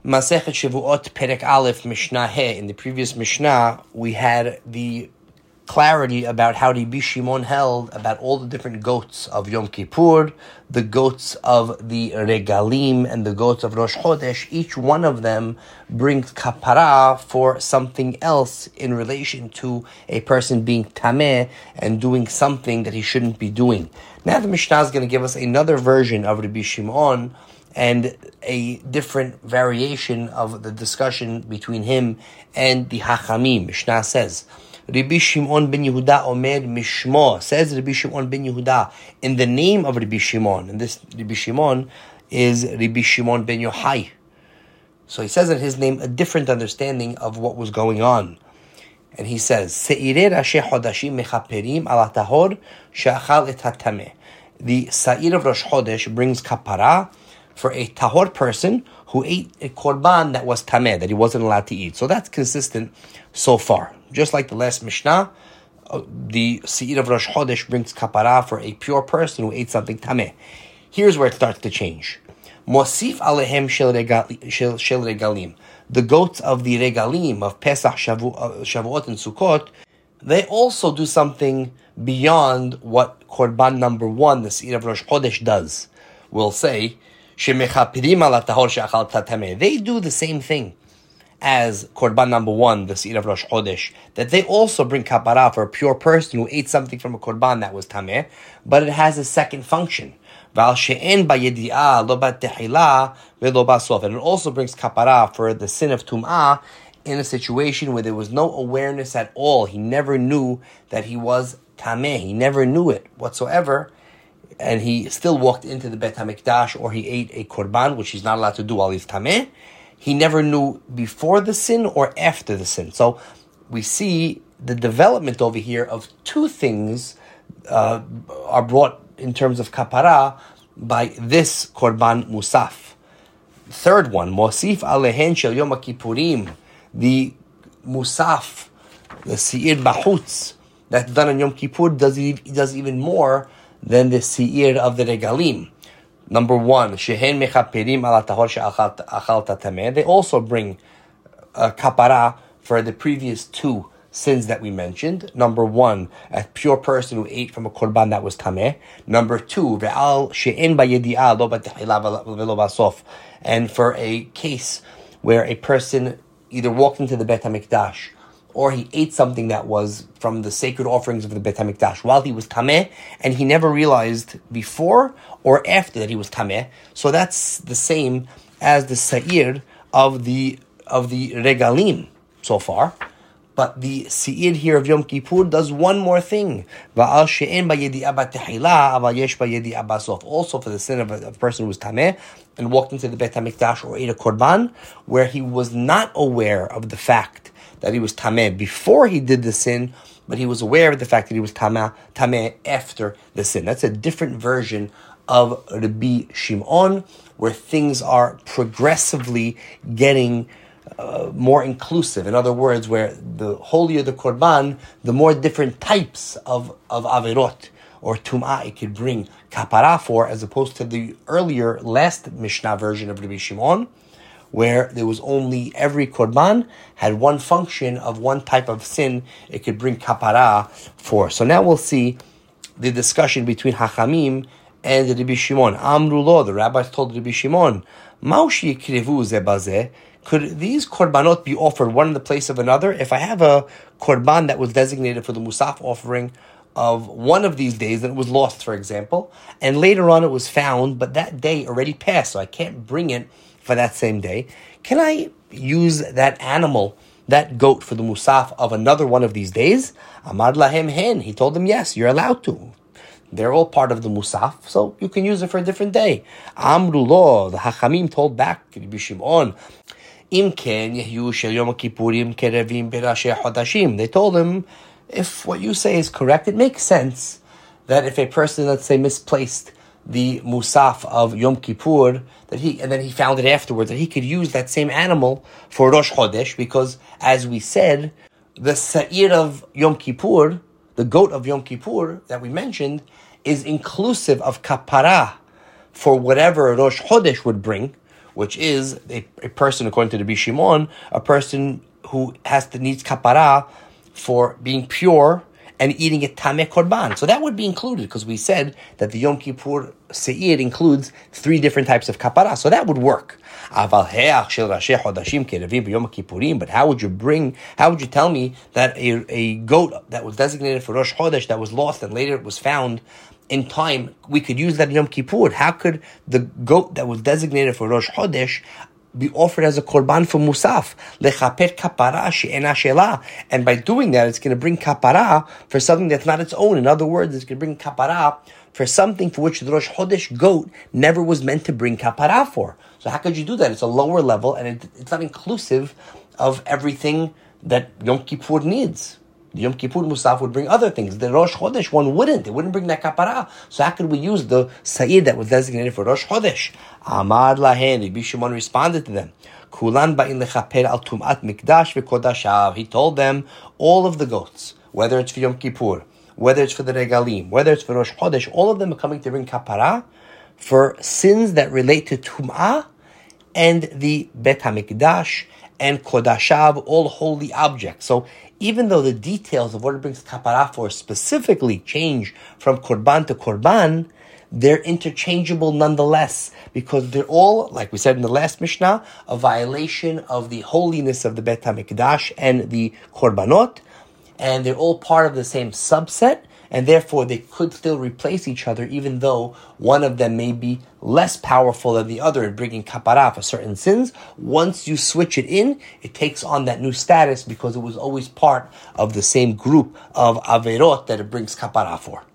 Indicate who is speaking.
Speaker 1: Masechet Shavuot Perek Aleph Mishnah He. In the previous Mishnah, we had the clarity about how Rabbi Shimon held about all the different goats of Yom Kippur, the goats of the Regalim, and the goats of Rosh Chodesh. Each one of them brings kapara for something else in relation to a person being tameh and doing something that he shouldn't be doing. Now the Mishnah is going to give us another version of Rabbi Shimon and a different variation of the discussion between him and the Hachamim. Mishnah says, Rabbi Shimon ben Yehuda omed mishmo, says Rabbi Shimon ben Yehuda, in the name of Rabbi Shimon, and this Rabbi Shimon is Rabbi Shimon ben Yochai. So he says in his name a different understanding of what was going on. And he says, Se'irei Rashi Chodashim mechaperim ala tahor she'achal et hatameh. The Sa'ir of Rosh Chodesh brings kapara for a tahor person who ate a korban that was tameh, that he wasn't allowed to eat. So that's consistent so far. Just like the last Mishnah, the Se'ir of Rosh Chodesh brings kapara for a pure person who ate something tameh. Here's where it starts to change. Mosif alehem shel regalim. The goats of the regalim, of Pesach, Shavuot, and Sukkot, they also do something beyond what korban number 1, the Se'ir of Rosh Chodesh, does. We'll say, they do the same thing as korban number 1, the Se'ir of Rosh Chodesh, that they also bring kapara for a pure person who ate something from a korban that was tameh, but it has a second function. And it also brings kapara for the sin of tum'ah in a situation where there was no awareness at all. He never knew that he was tameh. He never knew it whatsoever. And he still walked into the Bet HaMikdash, or he ate a korban, which he's not allowed to do while he's tameh. He never knew before the sin or after the sin. So we see the development over here of two things are brought in terms of kapara by this korban musaf. Third one, Mosif alehen shel Yom Kippurim, the musaf, the Se'ir Bahutz, that's done on Yom Kippur, does even more than the Se'ir of the Regalim. Number 1, Shehen mechaperim ala tahor she'achal tatameh. They also bring kapara for the previous 2 sins that we mentioned. Number 1, a pure person who ate from a korban that was tameh. Number 2, ve'al she'en ba'yedi'ah lo b'techila v'lo b'sof. And for a case where a person either walked into the Bet HaMikdash or he ate something that was from the sacred offerings of the Bet HaMikdash while he was tameh, and he never realized before or after that he was tameh. So that's the same as the Sa'ir of the Regalim so far. But the Se'ir here of Yom Kippur does one more thing. Also for the sin of a person who was tameh and walked into the Bet HaMikdash or ate a korban, where he was not aware of the fact that he was tameh before he did the sin, but he was aware of the fact that he was tameh after the sin. That's a different version of Rabbi Shimon, where things are progressively getting more inclusive. In other words, where the holier the korban, the more different types of averot or tum'ah it could bring kapara for, as opposed to the earlier last Mishnah version of Rabbi Shimon, where there was only every korban had one function of one type of sin it could bring kapara for. So now we'll see the discussion between Hachamim and Rabbi Shimon. Amru lo, the rabbis told Rabbi Shimon, Maushi yikrevu ze bazeh. Could these korbanot be offered one in the place of another? If I have a korban that was designated for the musaf offering of one of these days and it was lost, for example, and later on it was found, but that day already passed, so I can't bring it for that same day, can I use that animal, that goat, for the musaf of another one of these days? Amar lahem hen. He told them, yes, you're allowed to. They're all part of the musaf, so you can use it for a different day. Amru lo, the Hachamim told back Rabbi Shimon, they told him, if what you say is correct, it makes sense that if a person, let's say, misplaced the musaf of Yom Kippur, and then he found it afterwards, that he could use that same animal for Rosh Chodesh, because, as we said, the Sa'ir of Yom Kippur, the goat of Yom Kippur that we mentioned, is inclusive of kapara for whatever Rosh Chodesh would bring, which is a person, according to the Bishimon, a person who needs kapara for being pure and eating a tameh korban. So that would be included, because we said that the Yom Kippur Seir includes 3 different types of kapara. So that would work. But how would you tell me that a goat that was designated for Rosh Chodesh that was lost and later it was found in time, we could use that in Yom Kippur? How could the goat that was designated for Rosh Chodesh be offered as a korban for Musaf? Lechaper kapara she'ena shela. And by doing that, it's going to bring kapara for something that's not its own. In other words, it's going to bring kapara for something for which the Rosh Chodesh goat never was meant to bring kapara for. So how could you do that? It's a lower level, and it's not inclusive of everything that Yom Kippur needs. The Yom Kippur Musaf would bring other things. The Rosh Chodesh one wouldn't. It wouldn't bring that kapara. So how could we use the Sa'id that was designated for Rosh Chodesh? Amar lahen, Rabbi Shimon responded to them. Kulan ba'in lechaper al tum'at mikdash v'kodashav. He told them, all of the goats, whether it's for Yom Kippur, whether it's for the Regalim, whether it's for Rosh Chodesh, all of them are coming to bring kapara for sins that relate to Tum'ah and the Bet HaMikdash and Kodashav, all holy objects. So even though the details of what it brings kapara for specifically change from korban to korban, they're interchangeable nonetheless, because they're all, like we said in the last Mishnah, a violation of the holiness of the Bet HaMikdash and the korbanot, and they're all part of the same subset, and therefore they could still replace each other, even though one of them may be less powerful than the other in bringing kapara for certain sins. Once you switch it in, it takes on that new status because it was always part of the same group of averot that it brings kapara for.